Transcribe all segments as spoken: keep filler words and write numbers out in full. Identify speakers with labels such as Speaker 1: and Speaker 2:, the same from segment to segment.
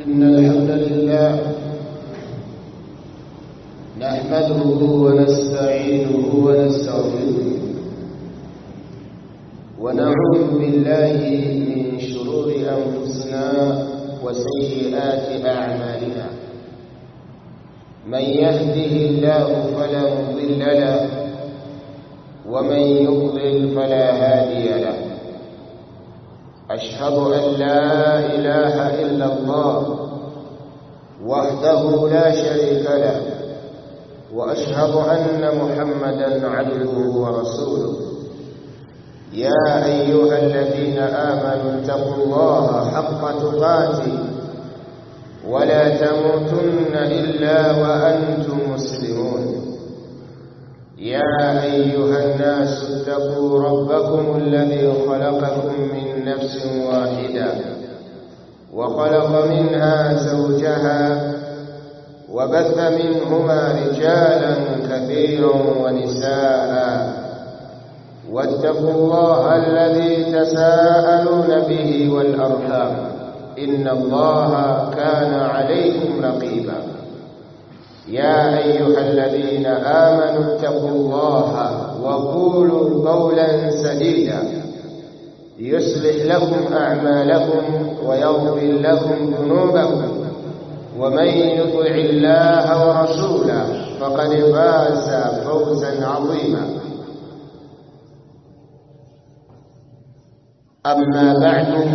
Speaker 1: إن الحمد لله نحمده ونستعينه ونستغفره ونعوذ بالله من شرور أنفسنا وسيئات أعمالنا. من يهده الله فلا مضل له ومن يضلل فلا هادي له. أشهد أن لا إله إلا الله وحده لا شريك له، وأشهد أن محمدًا عبده ورسوله. يا أيها الذين آمنوا اتقوا الله حق تقاته ولا تموتن إلا وأنتم مسلمون. يا أيها الناس اتقوا ربكم الذي خلقكم من نفس واحدة وخلق منها زوجها وبث منهما رجالا كثيرا ونساء. واتقوا الله الذي تساءلون به والأرحام إن الله كان عليكم رقيبا. يا أيها الذين آمنوا اتقوا الله وقولوا قولا سديدا يصلح لكم أعمالكم ويغفر لكم ذنوبكم، ومن يطع الله ورسوله فقد فاز فوزا عظيما. أما بعد،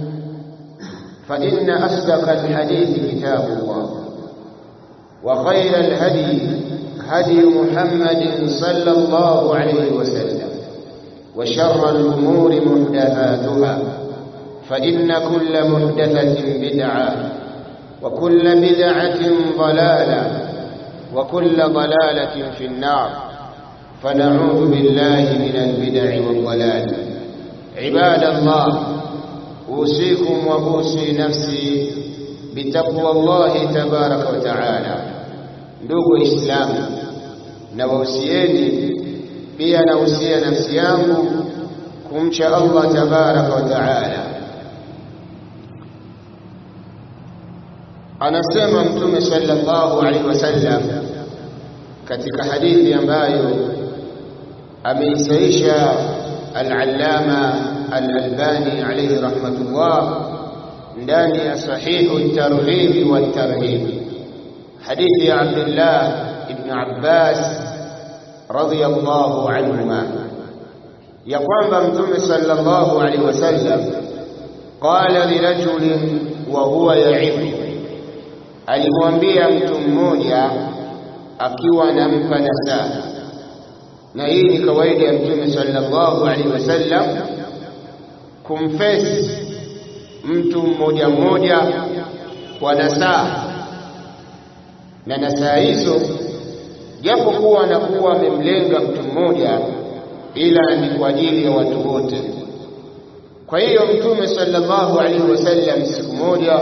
Speaker 1: فإن أصدق الحديث كتاب الله، وخير الهدي هدي محمد صلى الله عليه وسلم، وشر الأمور محدثاتها، فإن كل محدثة بدعة، وكل بدعة ضلالة، وكل ضلالة في النار. فنعوذ بالله من البدع والضلال. عباد الله، أوصيكم وأوصي نفسي بتقوى الله تبارك وتعالى. ndugu Islamu, na wausieni pia na usia nafsi yangu kumcha Allah tabaraka wa taala. Anasema Mtume sallallahu alaihi wasallam katika hadithi ambayo ameisaisha al-Allama al-Albani alayhi rahmatullah ndani ya sahihu at-Targhib wa at-Tarhib, hadithi ya Abdullah ibn Abbas radiyallahu anhuma, ya kwamba Mtume sallallahu alaihi wasallam qala lirajulin wa huwa ya'ib, alimwambia mtu mmoja akiwa anampa nasaha. Na hii ni kawaida ya Mtume sallallahu alaihi wasallam kumfesi mtu mmoja mmoja kwa nasaha, na nasaha hizo japo kuwa anakuwa amemlenga mtu mmoja, ila ni kwa ajili ya watu wote. Kwa hiyo Mtume sallallahu alaihi wasallam siku moja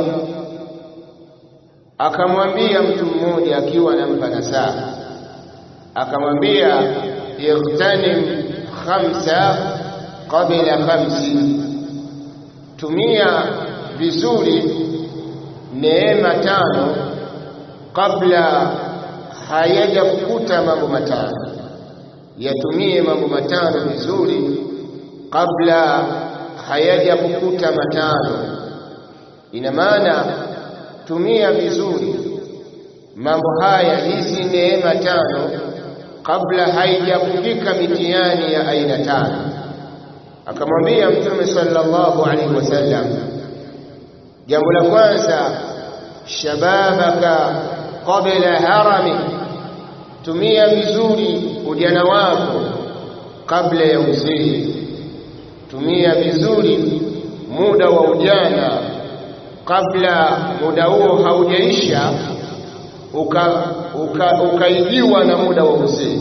Speaker 1: akamwambia mtu mmoja akiwa anampa nasaha, akamwambia ightanim khamsa qabla khamsi, tumia vizuri neema tano kabla hayaja kukuta mambo matano. Yatumie mambo matano vizuri kabla hayaja kukuta matano. Ina maana tumia vizuri mambo haya, hizi neema tano, kabla haijakufika mitihani ya aina tano. Akamwambia Mtume sallallahu alaihi wasallam, jambo la kwanza, shababaka qabla harami, tumia vizuri ujana wako kabla ya uzee. Tumia vizuri muda wa ujana kabla muda huo haujaisha ukaijiwa uka, uka na muda wa uzee.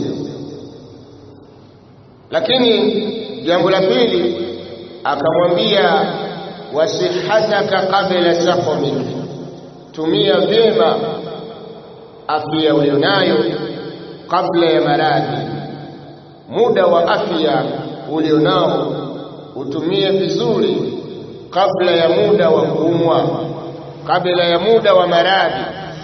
Speaker 1: Lakini jambo la pili akamwambia wasihataka qabla saqamik, tumia vyema afya ulionayo kabla ya maradhi. Muda wa afya ulionao utumie vizuri kabla ya muda wa kuumwa. kabla ya muda wa maradhi.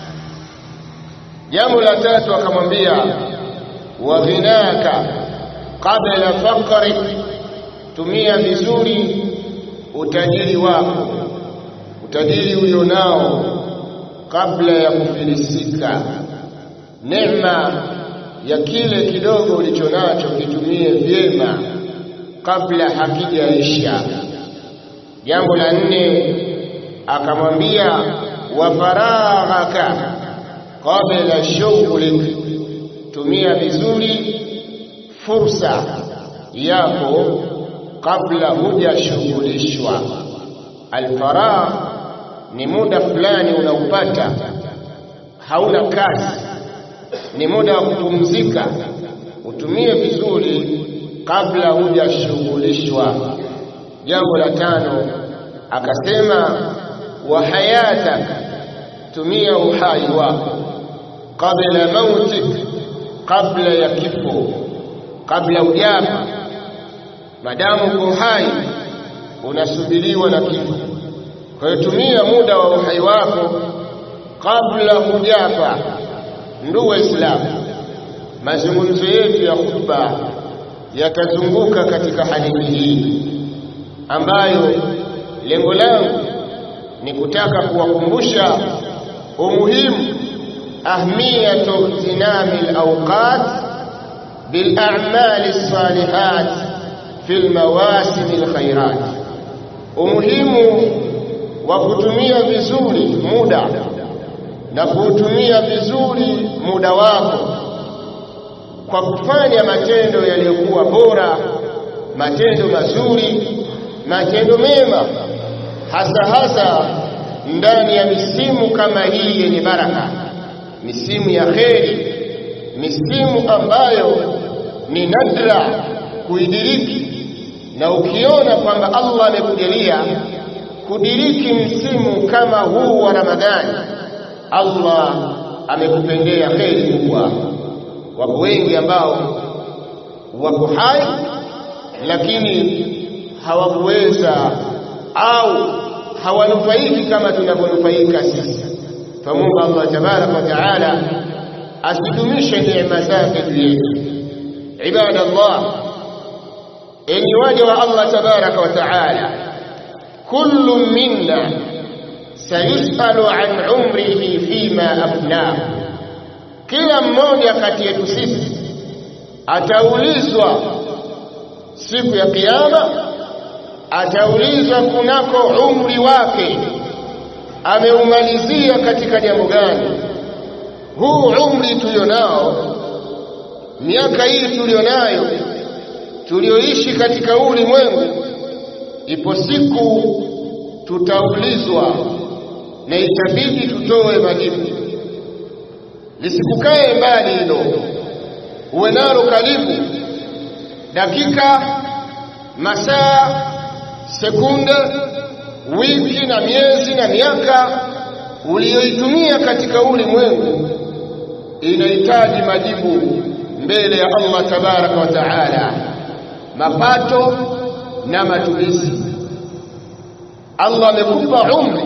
Speaker 1: Jambo la tatu akamwambia wa ghinaka kabla faqri, tumia vizuri utajiri wako, utajiri ulionao kabla ya kufilisika. Neema ya kile kidogo ulichonacho kitumie vyema kabla hakijaisha. Jambo la nne akamwambia wa faraghaka qabla shughlik, tumia vizuri fursa yako kabla hujashughulishwa. Alfaragh ni muda fulani unaupata hauna kazi, ni muda wa kupumzika, utumie vizuri kabla hujashughulishwa. Jambo la tano akasema wa hayatak, tumia uhai wako kabla mautik, kabla ya kifo, kabla ujafa. Madamu uko hai unasubiriwa na kifo, kwa hiyo tumia muda wa uhai wako kabla hujafa. Ndugu Waislamu, mazungumzo yetu ya khutba yakazunguka katika hadithi hii ambayo lengo langu ni kutaka kuwakumbusha umuhimu ahmiyatu ihtinami alawqat bil a'mal as-salihat fil mawasim al-khairat, umuhimu wa kutumia vizuri muda na kutumia vizuri muda wako kwa kufanya matendo yaliyokuwa bora, matendo mazuri, matendo mema, hasa hasa ndani ya misimu kama hii yenye baraka, misimu ya kheri, misimu ambayo ni nadra kuidiriki. Na ukiona kwamba Allah amekujalia kudiriki msimu kama huu wa Ramadhani, Allah amekupendea kheri kubwa. Wako wengi ambao wako hai lakini hawakuweza au hawanufaiki kama tunavyonufaika sisi. Tuombe Allah tabaraka wa taala asidumishe neema zake juu yetu. Ibadallah, enyi waja wa Allah tabaraka wa taala, kullu minna sayusalu an umrihi fima afnah, kila mmoja kati yetu sisi ataulizwa siku ya kiyama, ataulizwa kunako umri wake ameumalizia katika jambo gani. Huu umri tulionao, miaka hii tulionayo, tulioishi katika ulimwengu, ipo siku tutaulizwa na itabidi tutoe majibu. Lisikukae mbali hilo, uwe nalo karibu. Dakika, masaa, sekunde, wiki na miezi na miaka uliyoitumia katika ulimwengu inahitaji majibu mbele ya Allah tabaraka wa taala, mapato na matumizi. Allah amekupa umri,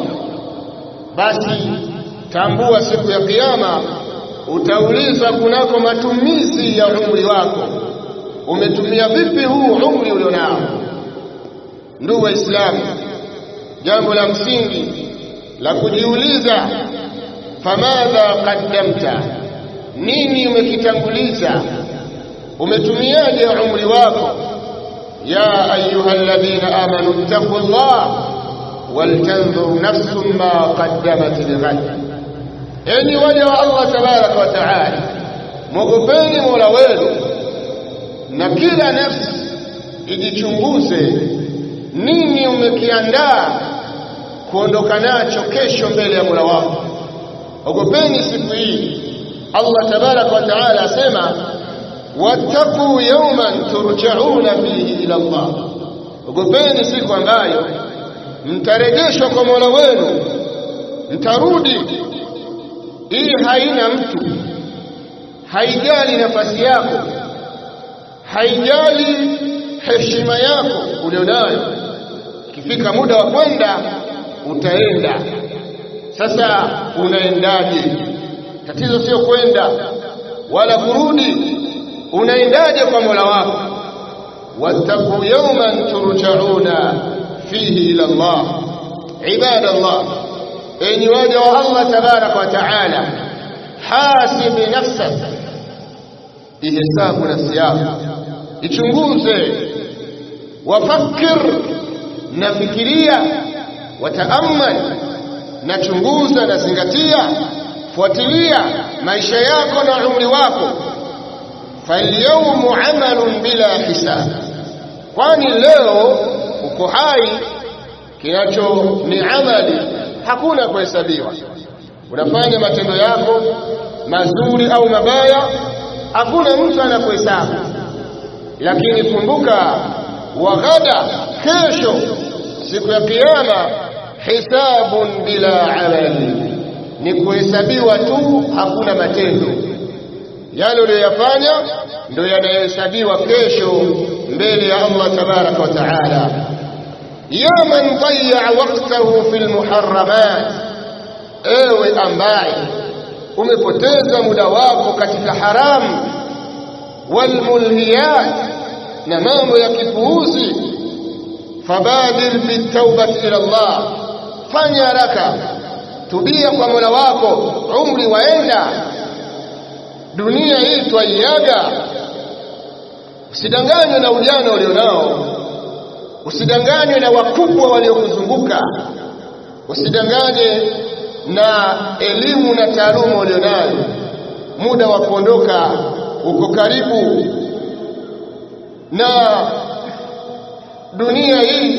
Speaker 1: basi tambua siku ya kiyama utaulizwa kunako matumizi ya umri wako. Umetumia vipi huu umri ulionao? Ndugu Waislamu, jambo la msingi la kujiuliza, famadha qaddamta, nini umekitanguliza? Umetumiaje umri wako? Ya ayyuhalladhina amanu ittaqullah waltanzur nafsun ma qaddamat lighad. Enyi waja wa Allah tabaraka wa taala, mwogopeni Mola wenu na kila nafsi ijichunguze nini umekiandaa kuondoka nacho kesho mbele ya Mola wako. Ogopeni siku hii. Allah tabaraka wa taala asema wattaqu yawman turja'una fihi ila Allah, ogopeni siku ambayo mtarejeshwa kwa Mola wenu, mtarudi. Hii haina mtu, haijali nafasi yako, haijali heshima yako ulionayo. Ikifika muda wa kwenda utaenda. Sasa unaendaje? Tatizo sio kwenda wala kurudi, unaendaje kwa Mola wako? Wattaqu yawman turja'una fihi ila Allah. Ibadallah, enyi waja wa Allah tabaraka wa taala, hasib nafsak, ihesabu nafsi yako, ichunguze, wafakir, nafikiria, wataamal, na chunguza na zingatia, fuatilia maisha yako na umri wako. Falyawmu amalun bila hisab, kwani leo uko hai, kinacho ni amali, hakuna kuhesabiwa. Unafanya matendo yako mazuri au mabaya, hakuna mtu anakuhesabu. Lakini kumbuka, waghada, kesho siku ya kiyama, hisabun bila amali, ni kuhesabiwa tu, hakuna matendo. Yale uliyofanya ndio yanahesabiwa kesho mbele ya Allah tabaraka wa taala. Ya man dayya waqtahu fil muharramat, ewe ambaye umepoteza muda wako katika haramu, wal mulhiyat, na mambo ya kipuuzi, fabadir bit tawbati ila Allah, fanya haraka, tubia kwa Mola wako, umri waenda, dunia hii twaiaga. Usidanganywe na ujana ulionao, usidanganywe na wakubwa waliokuzunguka, usidanganywe na elimu na taaluma ulionayo. Muda wa kuondoka uko karibu, na dunia hii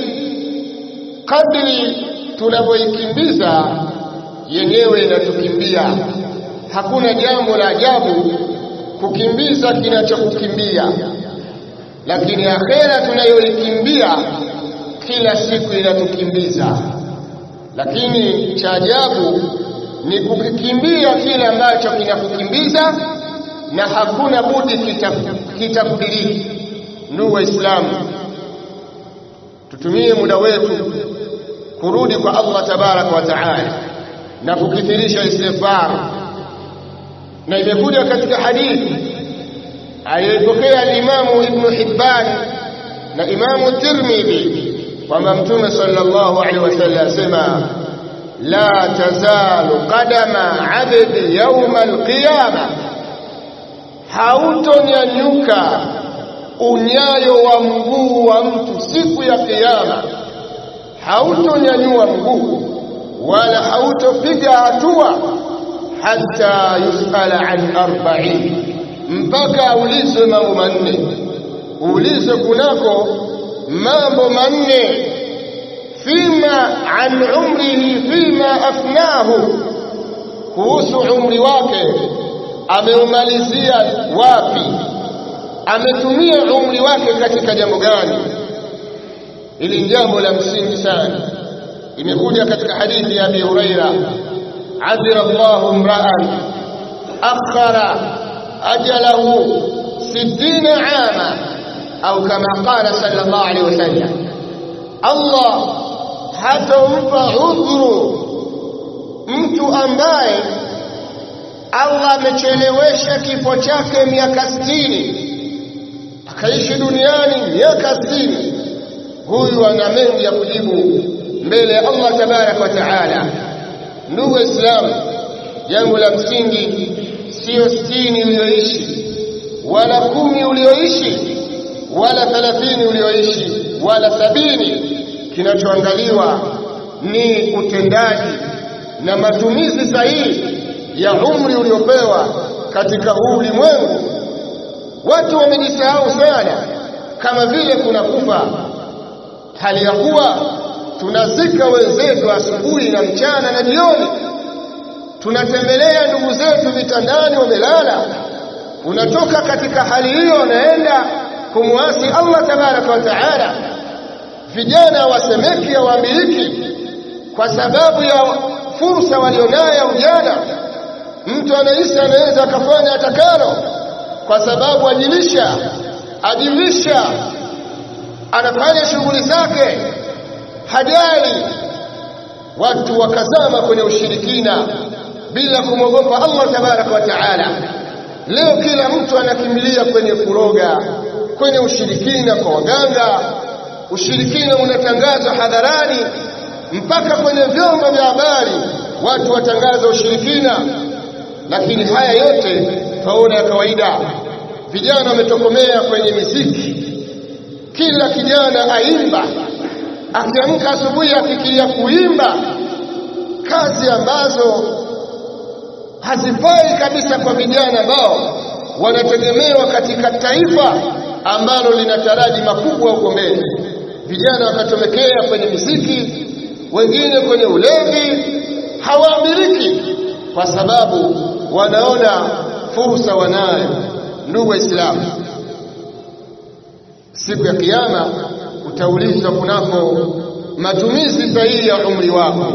Speaker 1: kadri tunavyoikimbiza yenyewe inatukimbia. Hakuna jambo la ajabu kukimbiza kinachokukimbia, lakini akhera tunayoikimbia kila siku inatukimbiza. Lakini cha ajabu ni kukikimbia kile ambacho kinakukimbiza na hakuna budi kitakudiriki. Ndugu Waislamu, tutumie muda wetu kurudi kwa Allah tabaraka wa taala na kukithirisha istighfar. Na imekuja katika hadithi aliyopokea Imamu Ibn Hibban na Imamu Tirmidhi kwamba Mtume sallallahu alaihi wasallam asema, la tazalu qadama abdi yawma alqiyama, hautonyanyuka unyayo wa mguu wa mtu siku ya kiyama, hautonyanyua mguu wala hautopiga hatua hata yusala an arba'in, mpaka aulizwe mambo manne. Uulizwe kunako mambo manne: fima an umrihi fima afnahu, kuhusu umri wake, ameumalizia wapi, ametumia umri wake katika jambo gani. Hili ni jambo la msingi sana. Imekuja katika hadithi ya Abi Huraira, adhira Allahu imra'an akhara ajalahu sittina ama, au kama qala sallallahu alaihi wasallam, Allah hatompa udhuru mtu ambaye Allah amechelewesha kifo chake miaka sitini, akaishi duniani miaka sitini. Huyu ana mengi ya kujibu mbele ya Allah tabaraka wa taala. Ndugu Islam, jambo la msingi sio sitini ulioishi, wala kumi ulioishi, wala thelathini ulioishi, wala sabini. Kinachoangaliwa ni utendaji na matumizi sahihi ya umri uliopewa katika huu ulimwengu. Watu wamejisahau sana, kama vile kuna kufa, hali ya kuwa tunazika wenzetu asubuhi na mchana na jioni, tunatembelea ndugu zetu vitandani wamelala. Unatoka katika hali hiyo unaenda kumwasi Allah tabaraka wa taala. Vijana wasemeki ya waambiliki kwa sababu ya fursa walionayo ujana. Mtu anaisi anaweza akafanya atakalo kwa sababu ajilisha, ajivisha, anafanya shughuli zake, hajali watu wakazama kwenye ushirikina bila kumwogopa Allah tabaraka wa taala. Leo kila mtu anakimbilia kwenye kuroga, kwenye ushirikina kwa waganga. Ushirikina unatangazwa hadharani, mpaka kwenye vyombo vya habari watu watangaza ushirikina. Lakini haya yote tunaona ya kawaida. Vijana wametokomea kwenye muziki, kila kijana aimba, akiamka asubuhi afikiria kuimba, kazi ambazo hazifai kabisa kwa vijana ambao wanategemewa katika taifa ambalo linataraji makubwa huko mbele. Vijana wakatomekea kwenye muziki, wengine kwenye ulevi, hawaamiliki kwa sababu wanaona fursa wanayo. Ndugu Waislamu, siku ya kiyama utaulizwa kunako matumizi sahihi ya umri wako.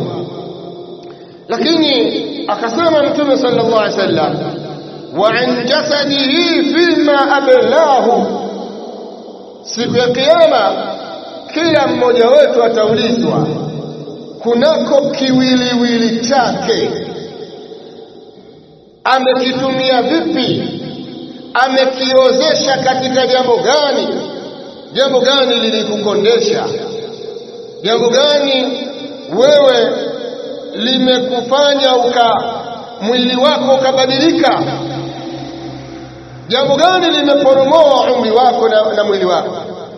Speaker 1: Lakini akasema Mtume sallallahu alaihi wasallam, wa an jasadihi fima ablahu, siku ya kiyama kila mmoja wetu ataulizwa kunako kiwiliwili chake, amekitumia vipi, amekiozesha katika jambo gani, jambo gani lilikukondesha, jambo gani wewe limekufanya uka mwili wako ukabadilika, jambo gani limeporomoa umri wako na, na mwili wako.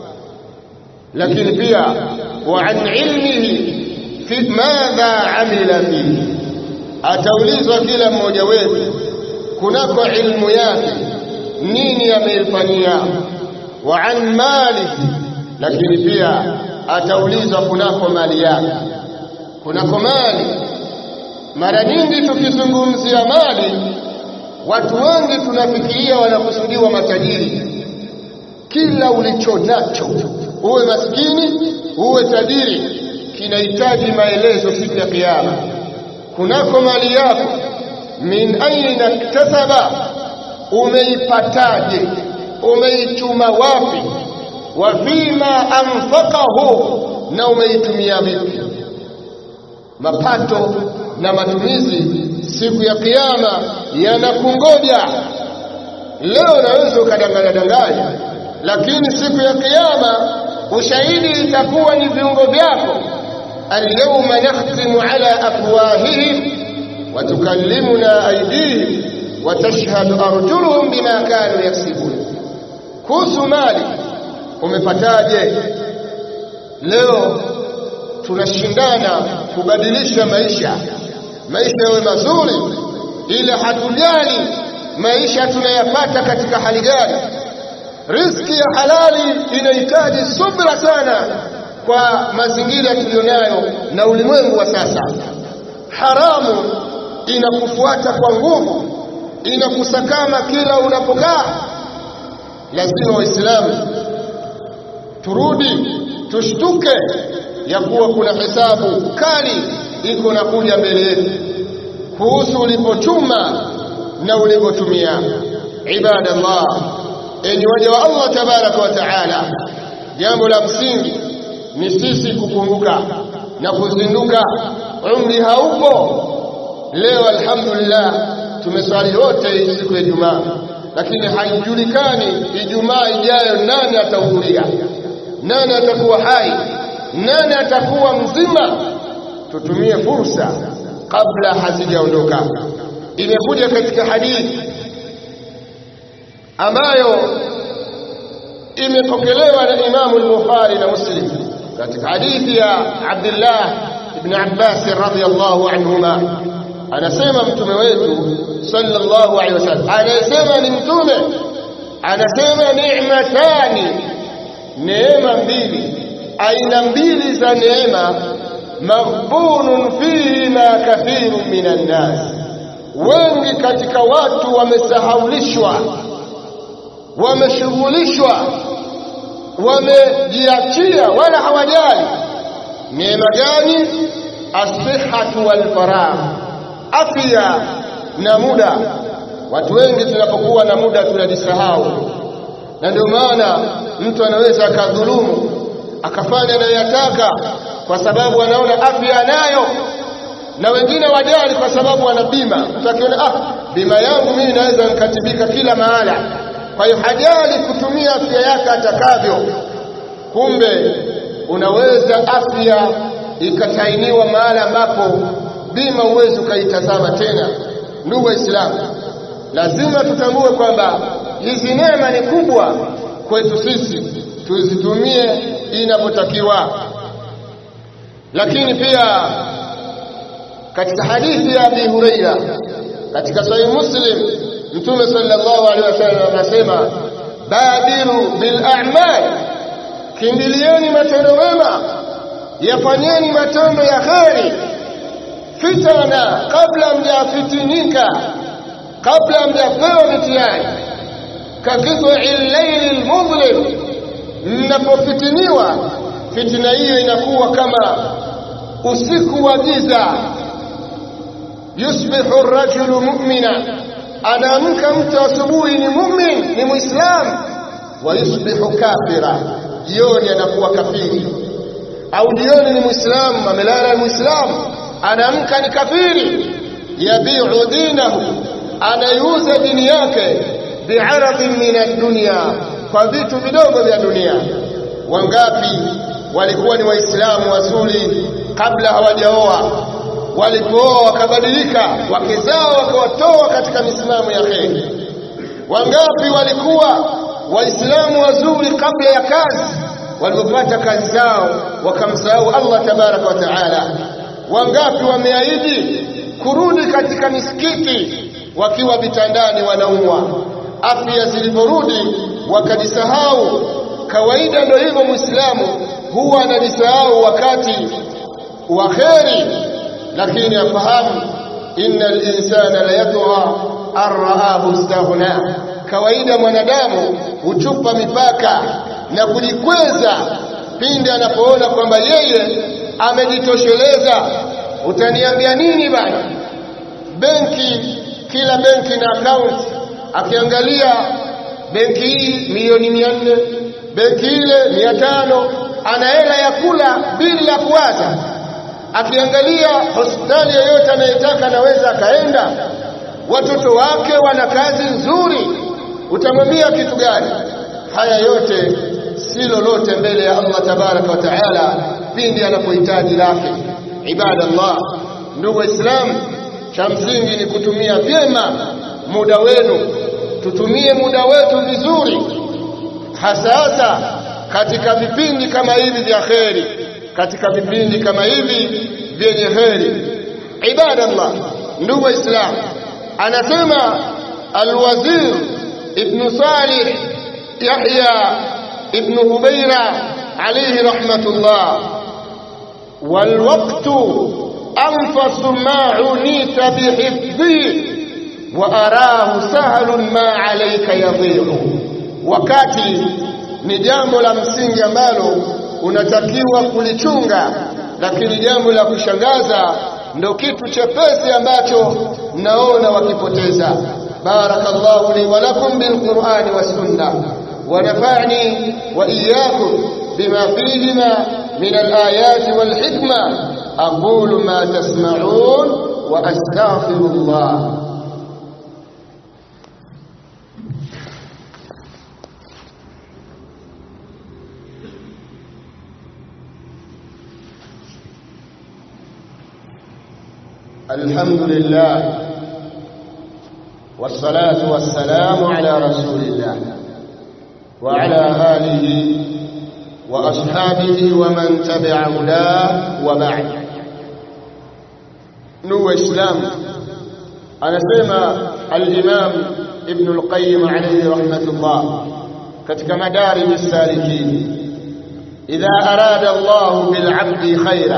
Speaker 1: Lakini pia wa an ilmihi fi madha amila fihi, ataulizwa kila mmoja wetu kunako ilmu yake nini ameifanyia. Wa an malihi, lakini pia ataulizwa kunako mali yake. Kunako mali, mara nyingi tukizungumzia mali watu wengi tunafikiria wanakusudiwa matajiri. Kila ulicho nacho, uwe maskini uwe tajiri, kinahitaji maelezo siku ya kiyama. Kunako mali yako, min aina iktasaba, umeipataje, umeichuma wapi, wa fima anfaqahu, na umeitumia vipi. Mapato na matumizi siku ya kiyama yanakungoja. Leo naweza ukadanganya danganya, lakini siku ya kiyama ushahidi itakuwa ni viungo vyako. Al-yawma nakhtimu ala afwahihim wa tukallimuna aydihim wa tashhadu arjuluhum bima kanu yaksibun. Kuhusu mali, umepataje? Leo tunashindana kubadilisha maisha, maisha yawe mazuri, ila hatujali maisha tunayapata katika hali gani. Riziki ya halali inahitaji subra sana kwa mazingira tulionayo na ulimwengu wa sasa. Haramu inakufuata kwa nguvu, inakusakama kila unapokaa. Lazima Waislamu turudi, tushtuke ya kuwa kuna hesabu kali iko na kuja mbele yetu kuhusu ulipochuma na ulipotumia. Ibadallah, enyi waja wa Allah tabaraka wa taala, jambo la msingi ni sisi kukumbuka na kuzinduka. Umri haupo. Leo alhamdulillah tumeswali wote siku ya Ijumaa, lakini haijulikani Ijumaa ijayo nani atahudhuria, nani atakuwa hai, nani atakuwa mzima. Tutumie fursa kabla hazijaondoka. Imekuja katika hadithi ambayo imepokelewa na Imamu al-Bukhari na Muslim, katika hadithi ya Abdullah ibn Abbas radhiyallahu anhuma, anasema mtume wetu sallallahu alaihi wasallam, anasema ni mtume, anasema ni'matani, neema mbili, aina mbili za neema, maghbunun fihi ma kathirun minan nas, wengi katika watu wamesahaulishwa, wameshughulishwa, wamejiachia wala hawajali. Neema gani? As-sihhatu wal faragh, afya na muda. Watu wengi tunapokuwa na muda tunajisahau, na ndio maana mtu anaweza akadhulumu akafanya anayotaka kwa sababu anaona afya nayo, na wengine wajali kwa sababu wana bima. Utakiona ah, bima yangu mimi naweza nikatibika kila mahala, kwa hiyo hajali kutumia afya yake atakavyo. Kumbe unaweza afya ikatainiwa mahala ambapo bima uwezo ukaitazama tena. Ndugu Waislamu, lazima tutambue kwamba hizi neema ni kubwa kwetu sisi, tuzitumie inapotakiwa. Lakini pia katika hadithi ya Abi Huraira katika Sahih Muslim, Mtume sallallahu alaihi wasallam anasema, badiru bil a'mal, kimbilieni matendo mema, yafanyeni matendo ya kheri, fitana kabla mjafitinika, kabla mjapewa mitihani. Kakidhu'il layli al-mudhlim, mnapofitiniwa fitina hiyo inakuwa kama usiku wa giza. Yusbihu ar-rajulu mu'mina, anaamka mtu asubuhi ni mu'min, ni muislamu. Wa yusbihu kafira, jioni anakuwa kafiri. Au jioni ni muislamu, amelala muislamu, anaamka ni kafiri. Yabi'u dinahu, anayuza dini yake bi'aradin min ad-dunya, kwa vitu vidogo vya dunia. Wangapi walikuwa ni waislamu wazuri kabla hawajaoa, walipooa wakabadilika, wake zao wakawatoa katika misimamo ya kheri. Wangapi walikuwa waislamu wazuri kabla ya kazi, walipopata kazi zao wakamsahau Allah tabaraka wa taala. Wangapi wameahidi kurudi katika misikiti wakiwa vitandani wanaumwa, afya ziliporudi wakajisahau. Kawaida ndio hivyo, muislamu huwa anajisahau wakati wa kheri, lakini afahamu innal insana la yatgha arraahu istaghna. Kawaida mwanadamu huchupa mipaka na kujikweza pindi anapoona kwamba yeye amejitosheleza. Utaniambia nini bana? Benki, kila benki na account, akiangalia benki hii milioni mia nne, benki ile mia tano, ana hela ya kula bila kuwaza. Akiangalia hospitali yoyote anayetaka anaweza akaenda, watoto wake wana kazi nzuri, utamwambia kitu gani? Haya yote si lolote mbele ya Allah tabaraka wa taala pindi anapohitaji lake. Ibadallah, ndugu Waislamu, cha msingi ni kutumia vyema muda wenu. Tutumie muda wetu vizuri, hasa katika vipindi kama hivi vya kheri, katika vipindi kama hivi vyenye kheri. Ibadallah, ndugu Waislamu, anasema Al-Wazir Ibn Salih Yahya Ibn Hubayra alayhi rahmatullah, wal waqtu anfasu ma unita bihifdhi wa arahu sahlun ma alayka yadhi'u. Wakati ni jambo la msingi ambalo unatakiwa kulichunga, lakini jambo la kushangaza ndio kitu chepesi ambacho naona wakipoteza. Barakallahu li wa lakum bil Qur'ani was sunnah, wa nafa'ni wa iyyakum bima fihima min al ayati wal hikma. aqulu ma tasma'un wa astaghfirullah. الحمد لله والصلاة والسلام على رسول الله وعلى آله وأصحابه ومن تبع هداه وبعد. نو إسلام، أنا سمع الإمام ابن القيم عليه رحمة الله katika مدارج السالكين، إذا أراد الله بالعبد خيرا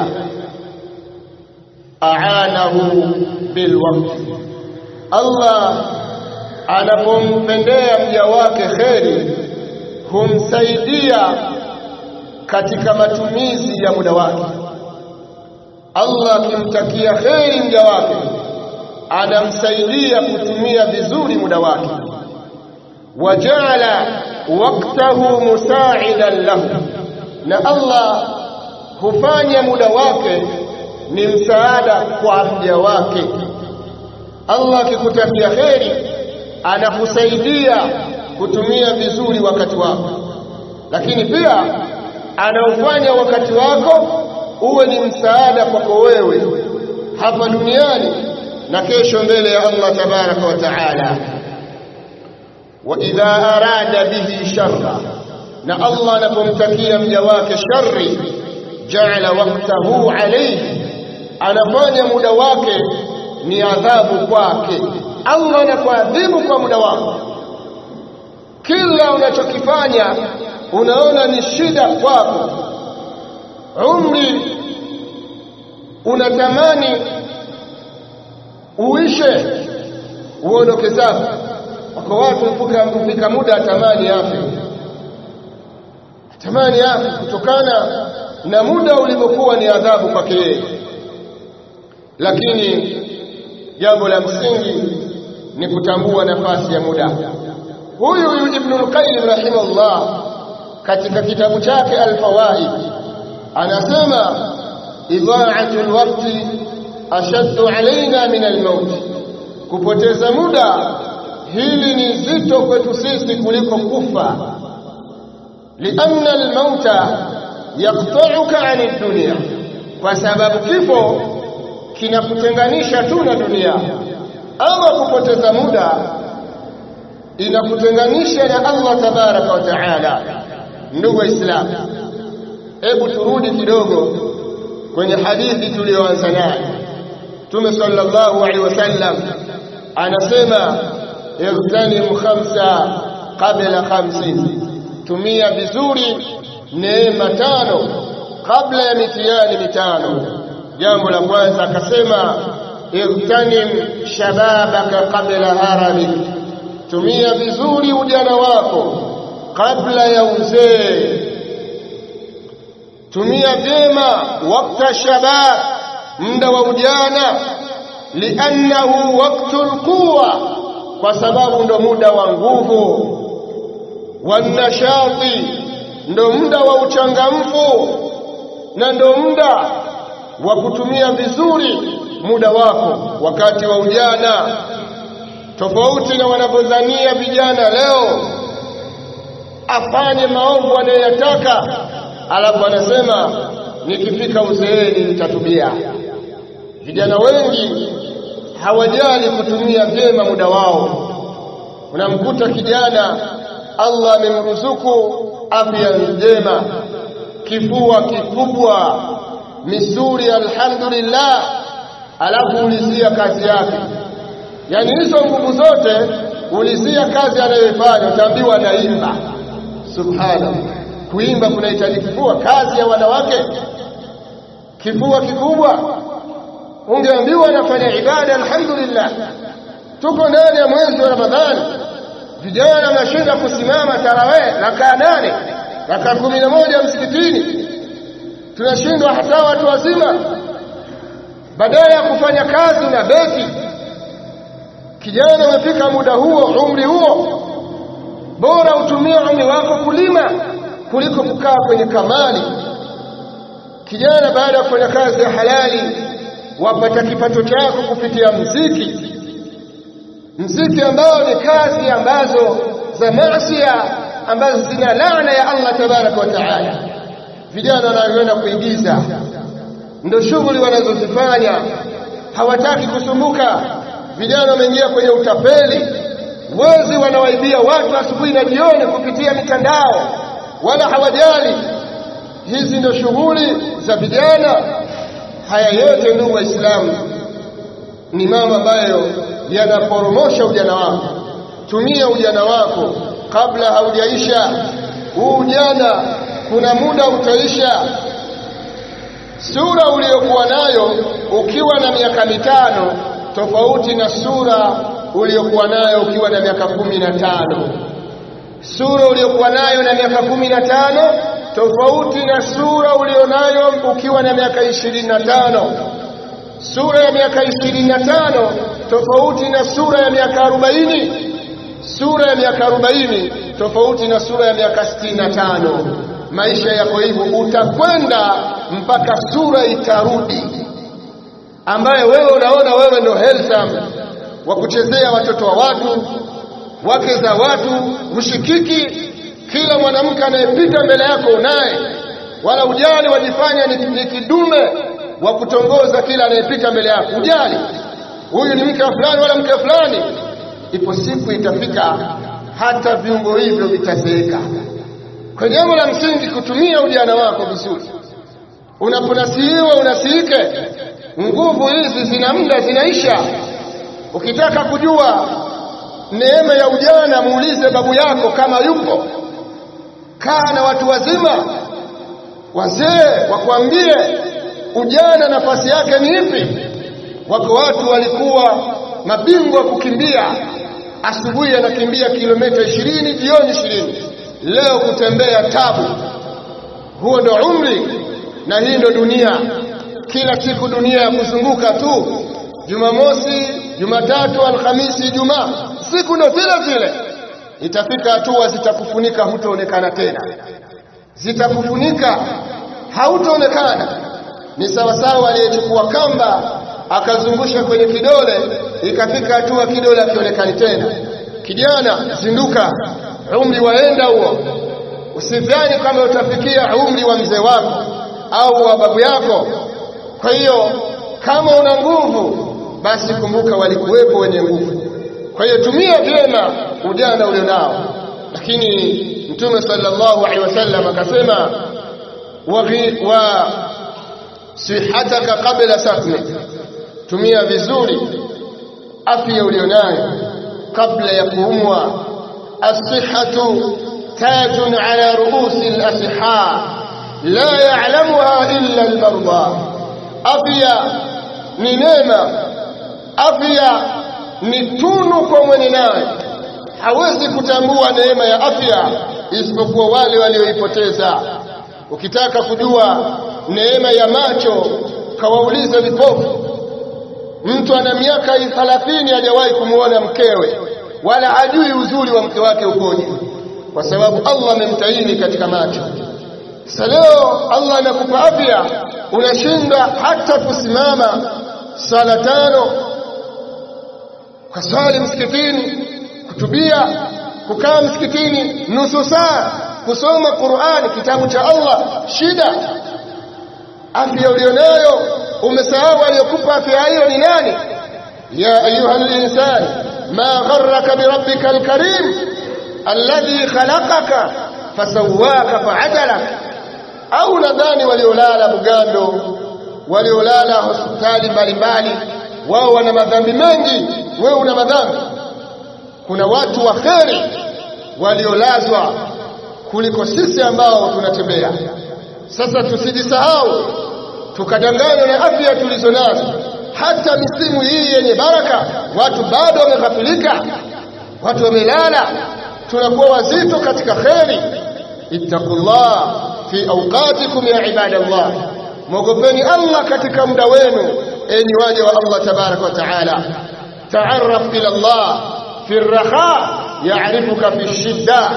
Speaker 1: aanahu bilwaqti. Allah anapompendea mja wake kheri humsaidia katika matumizi ya muda wake. Allah akimtakia kheri mja wake anamsaidia kutumia vizuri muda wake. Waja'ala waqtahu musa'idan lahu, na Allah hufanya muda wake ni msaada kwa mja wake. Allah akikutakia kheri anakusaidia kutumia vizuri wakati wako, lakini pia anaufanya wakati wako uwe ni msaada kwako wewe hapa duniani na kesho mbele ya Allah tabaraka wa taala. Wa idha arada bihi sharra, na Allah anapomtakia mja wake shari, ja'ala waqtahu alayhi, anafanya muda wake ni adhabu kwake. Allah anakuadhibu kwa muda wako. Kila unachokifanya unaona ni shida kwako. Umri unatamani uishe uondoke zako. Kwa watu mpaka muda atamani afe, atamani afe kutokana na muda ulivyokuwa ni adhabu kwake yeye. Lakini jambo la msingi ni kutambua nafasi ya muda. Huyu huyu Ibn al-Qayyim rahimahullah katika kitabu chake Al-Fawaid anasema idha'atu al-waqti ashaddu alaina min al-maut, kupoteza muda hili ni zito kwetu sisi kuliko kufa. Lianna al-mauta yaqta'uka 'ani ad-dunya, kwa sababu kifo kinakutenganisha tu na dunia. Ama kupoteza muda inakutenganisha na Allah tabaraka wa taala. Ndugu Waislamu, hebu turudi kidogo kwenye hadithi tuliyoanza nayo. Mtume sallallahu alaihi wasallam anasema igtanim khamsa qabla khamsin, tumia vizuri neema tano kabla ya mitihani mitano. Jambo la kwanza akasema igtanim shababaka qabla haramik, tumia vizuri ujana wako kabla ya uzee. Tumia vyema wakati shabab, muda wa ujana, liannahu waqtul quwa, kwa sababu ndo muda wa nguvu, wanashati, ndo muda wa uchangamfu, na ndo muda wa kutumia vizuri muda wako wakati wa ujana. Tofauti na wanavyodhania vijana leo, afanye maovu anayotaka alafu anasema nikifika uzeeni nitatubia. Vijana wengi hawajali kutumia vyema muda wao. Unamkuta kijana Allah amemruzuku afya njema, kifua kikubwa, misuri alhamdulillah, alafu ulizia kazi yake. Yani hizo nguvu zote ulizia kazi anayofanya, utaambiwa anaimba. Subhanallah, kuimba kunahitaji kifua? Kazi ya wanawake kifua kikubwa? Ungeambiwa anafanya ibada alhamdulillah. Tuko ndani ya mwezi wa Ramadhani, vijana wanashinda kusimama tarawih rakaa nane, rakaa kumi na moja msikitini. Tunashindwa hata watu wazima, badala ya kufanya kazi na beti. Kijana umefika muda huo, umri huo, bora utumie umri wako kulima kuliko kukaa kwenye kamali. Kijana baada ya kufanya kazi ya halali wapata kipato chako kupitia mziki, mziki ambao ni kazi ambazo za maasiya, ambazo zina laana ya Allah tabaraka wa taala. Vijana wanaoenda kuigiza ndio shughuli wanazozifanya, hawataki kusumbuka. Vijana wameingia kwenye utapeli, wezi wanawaibia watu asubuhi na jioni kupitia mitandao, wala hawajali. Hizi ndio shughuli za vijana. Haya yote ndugu Waislamu ni mambo ambayo yanaporomosha ujana wako. Tumia ujana wako kabla haujaisha. Huu ujana kuna muda utaisha. Sura uliyokuwa nayo ukiwa na miaka mitano tofauti na sura uliyokuwa nayo ukiwa na miaka kumi na tano. Sura uliyokuwa nayo na miaka kumi na tano tofauti na sura ulionayo ukiwa na miaka ishirini na tano. Sura ya miaka ishirini na tano tofauti na sura ya miaka arobaini. Sura ya miaka arobaini tofauti na sura ya miaka sitini na tano. Maisha yako hivyo, utakwenda mpaka sura itarudi.
Speaker 2: ambaye wewe unaona wewe ndio handsome wa kuchezea watoto wa watu, wake za watu, mshikiki, kila mwanamke anayepita mbele yako unaye, wala ujali wajifanya ni, ni kidume wa kutongoza kila anayepita mbele yako. Ujali huyu ni mke fulani wala mke fulani. Ipo siku itafika hata viungo hivyo vitazeeka. Kwa jambo la msingi kutumia ujana wako vizuri. Unaponasihiwa unasihike. Nguvu hizi zina muda zinaisha. Ukitaka kujua neema ya ujana muulize babu yako kama yupo. Kaa na watu wazima, wazee wakwambie ujana nafasi yake ni ipi. Wako watu walikuwa mabingwa kukimbia, asubuhi anakimbia kilomita ishirini, jioni ishirini. Leo kutembea tabu. Huo ndo umri na hii ndo dunia. Kila siku dunia ya kuzunguka tu. Jumamosi, Jumatatu, Alhamisi, Ijumaa, siku ndo vile vile. Itafika hatua zitakufunika, hutaonekana tena. Zitakufunika, hautaonekana. Ni sawa sawa aliyechukua kamba akazungusha kwenye kidole, ikafika hatua kidole hakionekani tena. Kijana, zinduka, umri waenda huo. Usidhani kama utafikia umri wa mzee wako au wa babu yako. Kwa hiyo kama una nguvu, basi kumbuka walikuwepo wenye nguvu. Kwa hiyo tumia vyema ujana ulionao. Lakini Mtume sallallahu alaihi wasallam akasema wa wa sihataka kabla safne, tumia vizuri afya ulionayo kabla ya kuumwa. As-sihhatu tajun ala ruusi al-asihha la ya'lamuha illa al-marda. Afya ni neema, afya ni tunu kwa mwenye nayo. Hawezi kutambua neema ya afya isipokuwa wale walioipoteza. Ukitaka kujua neema ya macho, kawaulize vipofu. Mtu ana miaka thelathini hajawahi kumuona mkewe, wala hajui uzuri wa mke wake ukoje, kwa sababu Allah amemtaini katika macho. Sasa leo Allah anakupa afya, unashinda hata kusimama sala tano, kusali msikitini, kutubia, kukaa msikitini nusu saa, kusoma Qur'ani, kitabu cha Allah. Shida afya ulionayo, umesahau aliyokupa afya hiyo ni nani? Ya ayuhal insan ma gharraka bi rabbikal karim alladhi khalaqaka fasawwaka fa'adalak. Au nadhani waliolala Bugando, waliolala hospitali mbalimbali, wao wana madhambi mengi, wewe una madhambi? Kuna watu wa kheri waliolazwa kuliko sisi ambao tunatembea. Sasa tusijisahau tukadanganywa na afya tulizonazo. Hata misimu hii yenye baraka watu bado wameghafilika, watu wamelala. Tunakuwa wazito katika kheri. Ittaqullah fi awqatikum ya ibadallah, mwogopeni Allah katika muda wenu, enyi waja wa Allah tabaraka wa taala. Ta'arraf ila Allah fi ar-raha ya'rifuka fi shidda.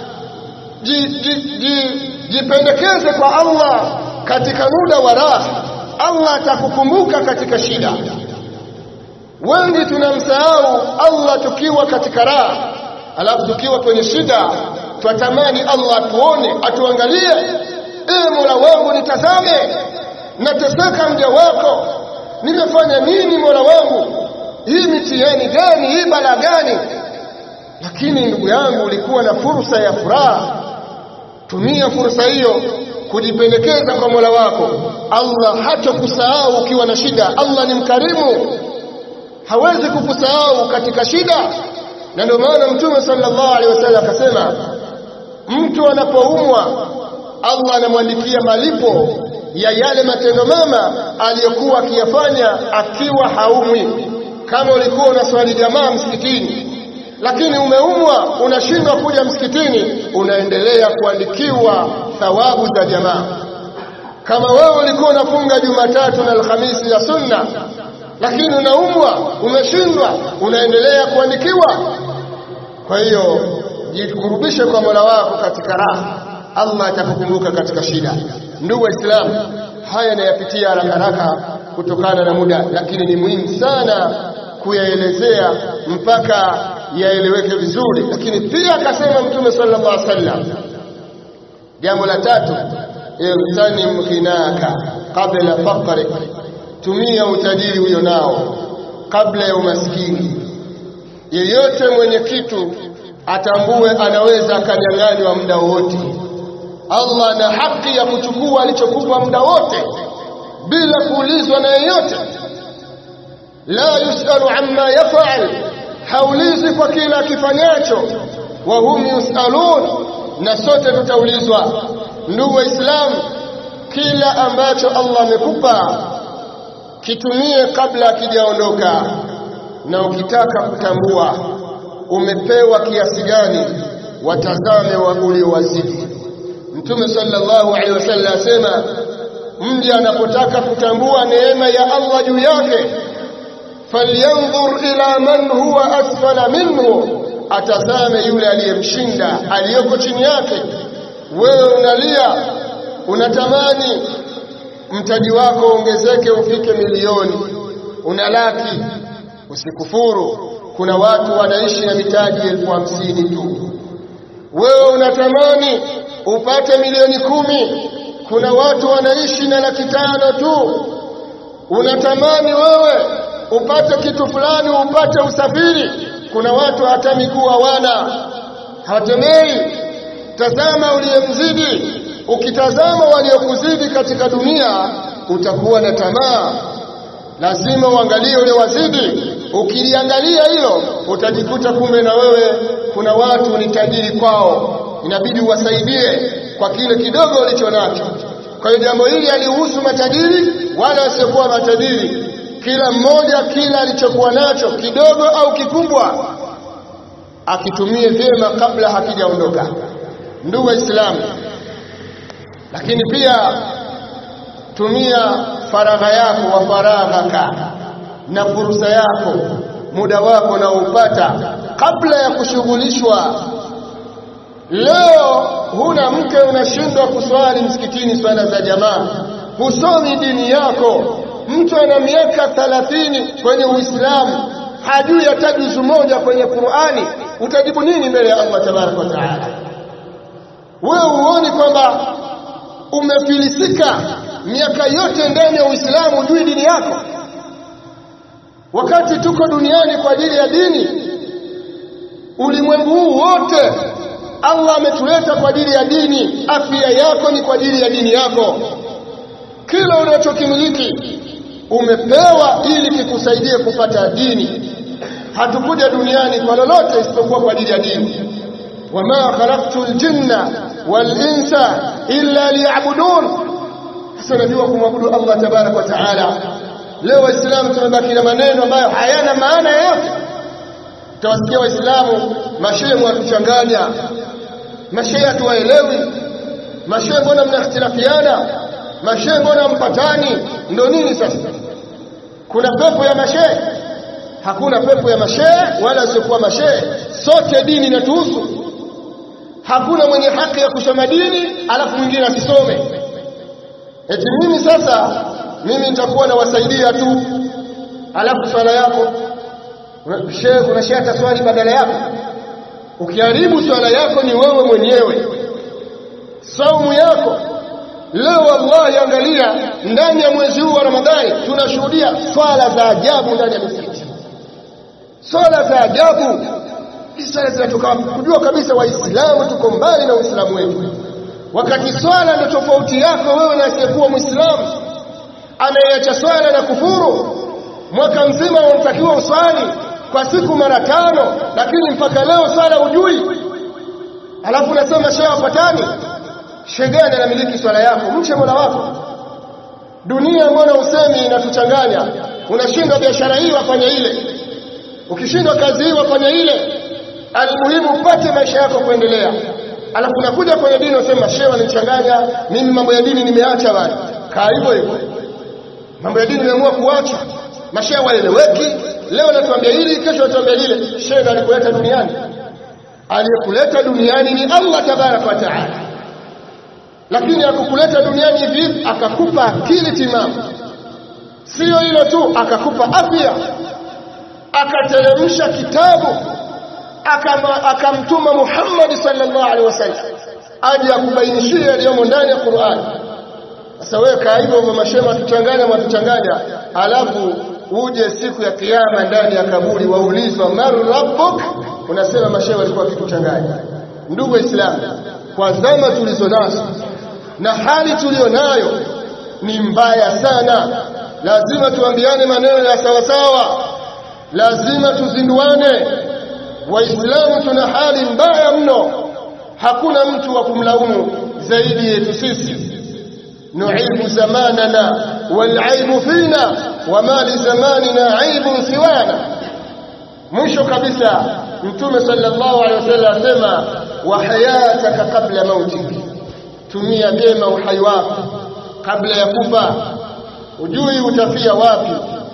Speaker 2: Jipendekeze kwa Allah katika muda wa raha, Allah atakukumbuka katika shida. Wengi tunamsahau Allah tukiwa katika raha, alafu tukiwa kwenye shida twatamani Allah atuone, atuangalie. Ee Mola wangu nitazame, nateseka mja wako, nimefanya nini Mola wangu? Hii mitihani gani? Hii bala gani? Lakini ndugu yangu, ulikuwa na fursa ya furaha. Tumia fursa hiyo kujipendekeza kwa Mola wako. Allah hatakusahau ukiwa na shida. Allah ni mkarimu, hawezi kukusahau katika shida. Na ndio maana Mtume sallallahu alaihi wasallam akasema, mtu anapoumwa Allah anamwandikia malipo ya yale matendo mema aliyokuwa akiyafanya akiwa haumwi. Kama ulikuwa unaswali jamaa msikitini, lakini umeumwa unashindwa kuja msikitini, unaendelea kuandikiwa thawabu za jamaa. Kama wewe ulikuwa unafunga Jumatatu na Alhamisi ya sunna, lakini unaumwa umeshindwa, unaendelea kuandikiwa. Kwa hiyo jikurubishe kwa Mola wako katika raha, Allah atakukumbuka katika shida. Ndugu Waislamu, haya nayapitia haraka haraka kutokana na muda, lakini ni muhimu sana kuyaelezea mpaka yaeleweke vizuri. Lakini pia akasema Mtume sallallahu alaihi wasallam, jambo la tatu, irtanim ghinaka qabla faqrik, tumia utajiri ulio nao kabla ya umaskini. Yeyote mwenye kitu atambue anaweza akanyang'anywa muda wote. Allah ana haki ya kuchukua alichokupa muda wote bila kuulizwa na yeyote. La yusalu amma yaf'al, haulizi kwa kila kifanyacho. Wa hum yusalun, na sote tutaulizwa. Ndugu Waislamu, kila ambacho Allah amekupa kitumie kabla akijaondoka. Na ukitaka kutambua umepewa kiasi gani, watazame wa uliowazidi. Mtume sallallahu alaihi wasallam asema, mja anapotaka kutambua neema ya Allah juu yake, falyanzur ila man huwa asfala minhu, atazame yule aliyemshinda, aliyoko chini yake. Wewe unalia, unatamani mtaji wako ongezeke ufike milioni, una laki. Usikufuru, kuna watu wanaishi na mitaji elfu hamsini tu. Wewe unatamani upate milioni kumi, kuna watu wanaishi na laki tano tu. Unatamani wewe upate kitu fulani, upate usafiri, kuna watu hata miguu hawana, hawatembei. Tazama uliyemzidi. Ukitazama waliokuzidi katika dunia utakuwa na tamaa. Lazima uangalie ule wazidi. Ukiliangalia hilo utajikuta kumbe na wewe kuna watu ni tajiri kwao, inabidi uwasaidie kwa kile kidogo ulicho nacho. Kwa hiyo jambo hili halihusu matajiri wala wasiokuwa matajiri. Kila mmoja kila alichokuwa nacho, kidogo au kikubwa, akitumie vyema kabla hakijaondoka. Ndugu Waislamu, lakini pia tumia faragha yako wa faraghaka, na fursa yako, muda wako na upata kabla ya kushughulishwa. Leo huna mke, unashindwa kuswali msikitini swala za jamaa, husomi dini yako. Mtu ana miaka thelathini kwenye Uislamu, hajui hata juzu moja kwenye Qur'ani, utajibu nini mbele ya Allah tabaraka wa taala? Wewe uone kwamba umefilisika miaka yote ndani ya Uislamu, hujui dini yako, wakati tuko duniani kwa ajili ya dini. Ulimwengu huu wote Allah ametuleta kwa ajili ya dini. Afya yako ni kwa ajili ya dini yako. Kila unachokimiliki umepewa ili kikusaidie kupata dini. Hatukuja duniani kwa lolote isipokuwa kwa ajili ya dini. Wama khalaqtul jinna wal insa illa liya'budun. Sasa najua kumwabudu Allah tabaraka wa taala. Leo Waislamu tumebaki na maneno ambayo hayana maana yoyote. Utawasikia Waislamu, mashehe mwatuchanganya, mashehe hatuwaelewi, mashehe mbona mnakhtilafiana, mashehe mbona mpatani. Ndio nini sasa? Kuna pepo ya mashehe? Hakuna pepo ya mashehe wala siokuwa mashehe. Sote dini inatuhusu. Hakuna mwenye haki ya kusoma dini alafu mwingine asisome. Eti mimi sasa mimi nitakuwa nawasaidia tu, alafu swala yako shehe, kuna shehe ataswali badala yako. Ukiharibu swala yako ni wewe mwenyewe. Saumu yako leo, wallahi angalia, ndani ya mwezi huu wa Ramadhani tunashuhudia swala za ajabu ndani ya misikiti, swala za ajabu. Swala zinatoka kujua kabisa Waislamu tuko mbali na Uislamu wetu, wakati swala ndio tofauti yako wewe na asiyekuwa Muislamu. Anayeacha swala na kufuru. Mwaka mzima unatakiwa uswali kwa siku mara tano, lakini mpaka leo swala hujui. Alafu unasema shehe wapatani. Shehe gani anamiliki swala yako? Mche Mola wako. Dunia mbona usemi inatuchanganya? Unashindwa biashara hii wafanya ile, ukishindwa kazi hii wafanya ile. Almuhimu upate maisha yako kuendelea. Alafu unakuja kwenye dini unasema shehe wanachanganya, mimi mambo ya dini nimeacha bwana. Kaa hivyo hivyo. Mambo ya dini nimeamua kuacha. Mashehe waeleweki. Leo natuambia hili, kesho natuambia lile. Shehe alikuleta duniani. Aliyekuleta duniani ni Allah tabaraka wa taala. Lakini akukuleta duniani hivi akakupa akili timamu. Sio hilo tu, akakupa afya, akateremsha kitabu, akamtuma Muhammad sallallahu alaihi wasallam aje akubainishie yaliyomo ndani ya Qur'an. Sasa wewe kaaibu mama shema tuchanganya mtuchanganya, alafu uje siku ya kiyama ndani ya kaburi waulizwa mar rabbuk, unasema mashehe walikuwa wakituchanganya. Ndugu Waislamu, kwa zama tulizonazo na hali tulionayo ni mbaya sana. Lazima tuambiane maneno ya sawa sawa, lazima tuzinduane. Waislamu tuna hali mbaya mno, hakuna mtu wa kumlaumu zaidi yetu sisi. Nu'ibu zamanana wal aibu fina wama li zamanina aibun siwana. Mwisho kabisa Mtume sallallahu alaihi wasallam asema wa hayataka kabla mautik, tumia vyema uhai wako kabla ya kufa. Ujui utafia wapi,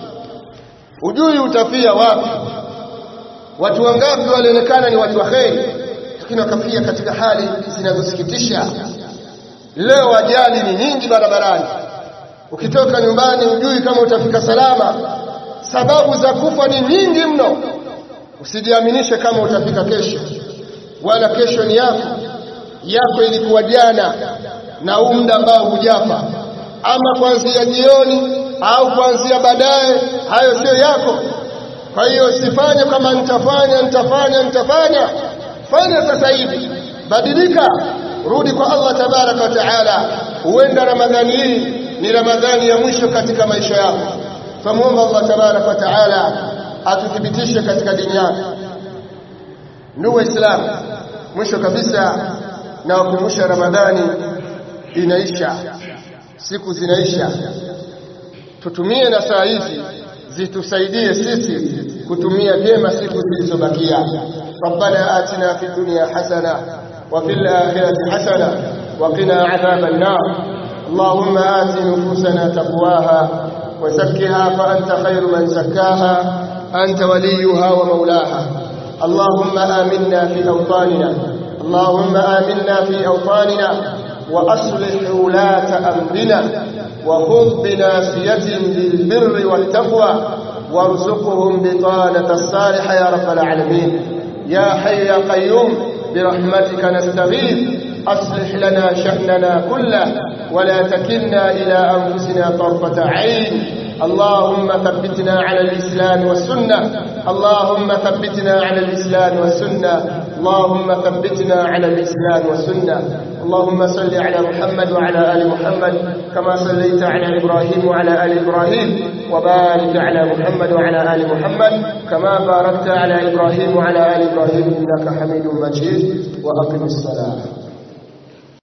Speaker 2: ujui utafia wapi. Watu wangapi walionekana ni watu waheri, lakini wakafia katika hali zinazosikitisha. Leo ajali ni nyingi barabarani, ukitoka nyumbani ujui kama utafika salama. Sababu za kufa ni nyingi mno. Usijiaminishe kama utafika kesho, wala kesho ni yako. Yako ilikuwa jana na huu muda ambao hujafa, ama kuanzia jioni au kuanzia baadaye, hayo sio yako. Kwa hiyo usifanye kama nitafanya nitafanya nitafanya. Fanya sasa hivi, badilika, rudi kwa Allah tabaraka wa taala. Huenda Ramadhani hii ni Ramadhani ya mwisho katika maisha yako. Famuomba Allah tabaraka wa taala atuthibitishe katika dini yake. Ndugu Waislamu, mwisho kabisa na wakumbusha, Ramadhani inaisha, siku zinaisha. Tutumie na saa hizi zitusaidie sisi kutumia vyema siku zilizobakia. Rabbana atina fid dunya hasana wa fil akhirati hasana wa qina adhaban nar. Allahumma ati nufusana taqwaha wa zakkiha fa anta khayru man zakkaha anta waliyuha wa mawlaha. Allahumma aminna fi awtanina, Allahumma aminna fi awtanina وأصلح ولاة أمرنا وخذ بناصيتهم للبر والتقوى وارزقهم بطانة الصالحة يا رب العالمين. يا حي يا قيوم برحمتك نستغيث، أصلح لنا شأننا كله ولا تكلنا إلى أنفسنا طرفة عين. اللهم ثبتنا على الإسلام والسنة، اللهم ثبتنا على الإسلام والسنة، اللهم ثبتنا على الإسلام والسنة. اللهم صل على محمد وعلى آل محمد كما صليت على إبراهيم وعلى آل إبراهيم، وبارك على محمد وعلى آل محمد كما باركت على إبراهيم وعلى آل إبراهيم إنك حميد مجيد. وأقم الصلاة.